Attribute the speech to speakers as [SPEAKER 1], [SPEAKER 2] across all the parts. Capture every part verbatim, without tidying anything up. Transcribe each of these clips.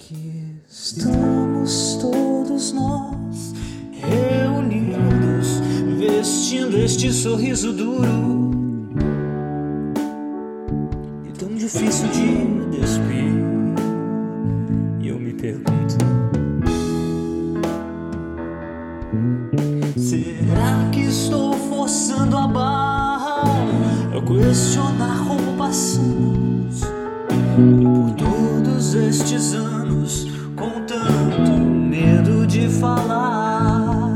[SPEAKER 1] Aqui estamos todos nós reunidos, vestindo este sorriso duro e tão difícil de despir. E eu me pergunto: será que estou forçando a barra a questionar como passamos por todos estes anos com tanto medo de falar?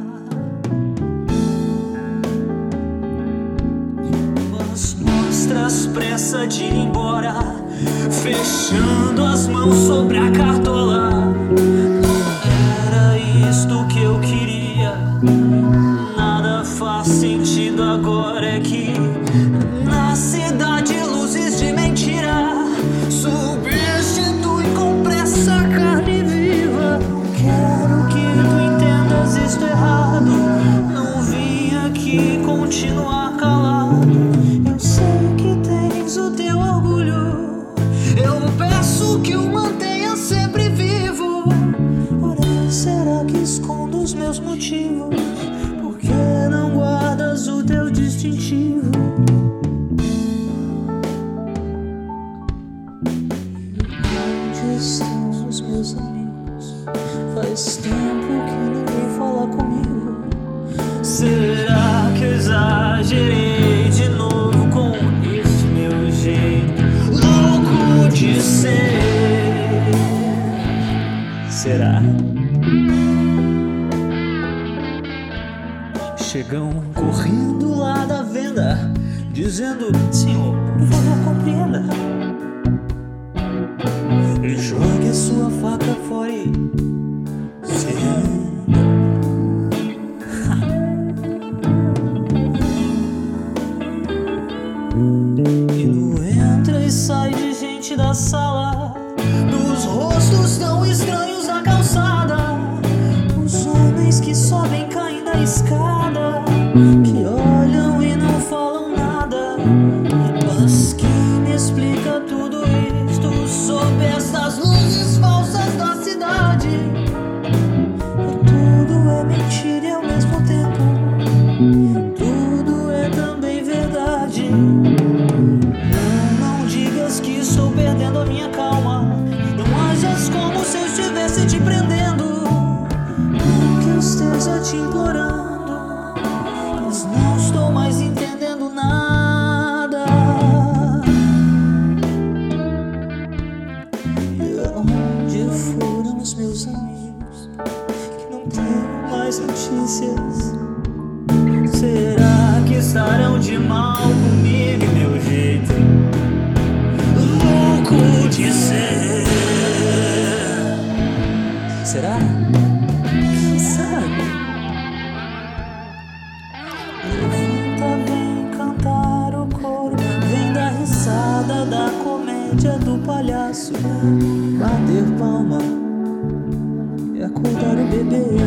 [SPEAKER 1] Mas mostras pressa de ir embora, fechando as mãos sobre a cartola. Não era isto que eu queria. Nada faz sentido agora, é que na cidade luzes de mentira substituem com pressa a carne viva. Não quero que tu entendas isto errado, não vim aqui continuar calado. Eu sei que tens o teu orgulho, eu peço que o mantenha sempre vivo. Porém, será que escondo os meus motivos? Por que não guardas o teu distintivo? Onde estão os meus amigos? Faz tempo que ninguém fala comigo. Será que eu exagerei de novo com esse meu jeito louco de ser? Será? Chegam correndo lá da venda, dizendo: senhor, por favor, compreenda. Jogue sua faca fora e se renda. E no entra e sai de gente da sala, nos rostos tão estranhos da calçada, os homens que sobem caindo da escada, que olham e não falam nada. Mas quem me explica tudo isto sob estas luzes falsas da cidade? E tudo é mentira e ao mesmo tempo tudo é também verdade. Não, não digas que estou perdendo a minha calma, não ajas como se eu estivesse te prendendo. Não que eu esteja te implorando, mas não estou mais entendendo nada. E onde foram os meus amigos que não tenho mais notícias? Será que estarão de mal comigo e meu jeito louco de ser? Será? Quem sabe? Levanta, vem cantar o coro, vem dar risada da comédia do palhaço, bater palma e acordar o bebê.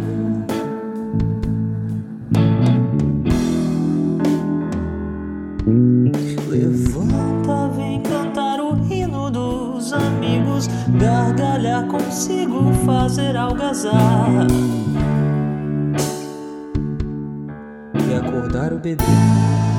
[SPEAKER 1] Levanta, vem cantar o hino dos amigos, gargalhar consigo, fazer algazarra e acordar o bebê.